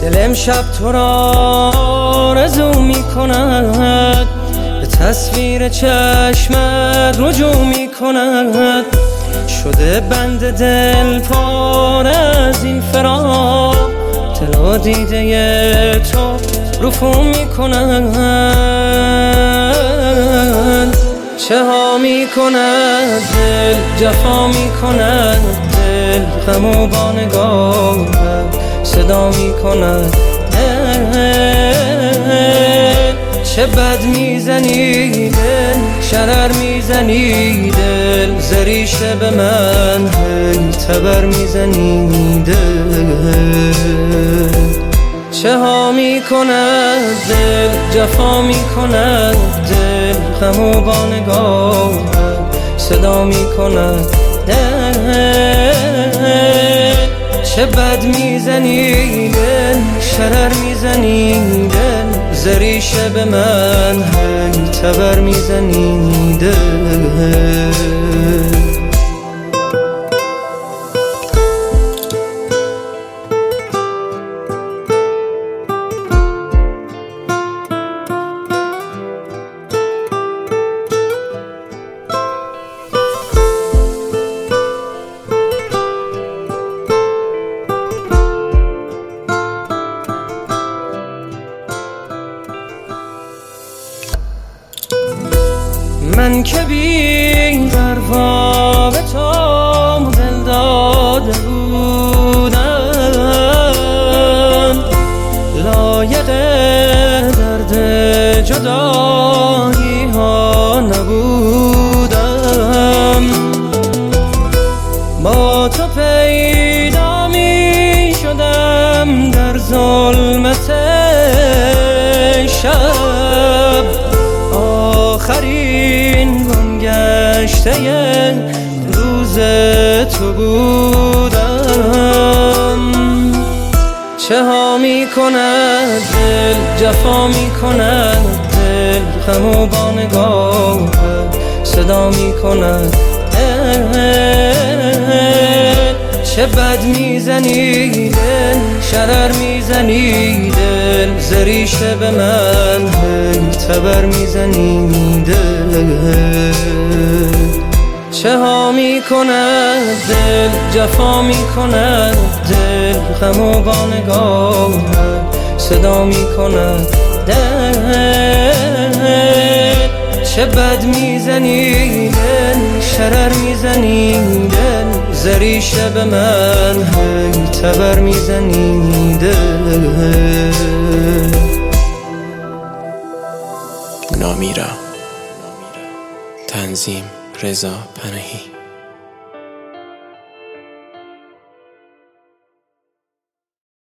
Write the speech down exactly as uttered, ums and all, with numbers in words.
دل امشب تو را آرزو می کند، به تصویر چشمت رجوع می کند. شده بند دل پاره از این فراق، دل و دیده تو رفو می کند. چه ها می کند دل، جفا می کند دل، غم و با نگاهت صدا می کند. چه بد میزنی دل، شرر میزنی دل، زریشه به من هی تبر میزنی دل. چه ها می کند دل، جفا می کند دل، غم و با نگاهت صدا می کند. چه بد میزنی دل، شرر میزنی دل، زریشه به من هی تبر میزنی دل. من که بی پروا به تو دل داده بودم، لایق درد جدایی ها نبودم. با تو پیدا می شدم در ظلمت شب، آخرین گشته روز تو بودم. چه ها می کند دل، جفا می کند دل، غم و با نگاهت صدا می کند. چه بد میزنی دل، شرر میزنی دل، زریشه به من هی تبر میزنی دل. چه ها می کند دل، جفا می کند دل، غم و با نگاهت صدا می کند. چه بد میزنی دل، شرر میزنی دل، زریشه به من هی تبر میزنی دل. نامیرا، تنظیم رضا پناهی.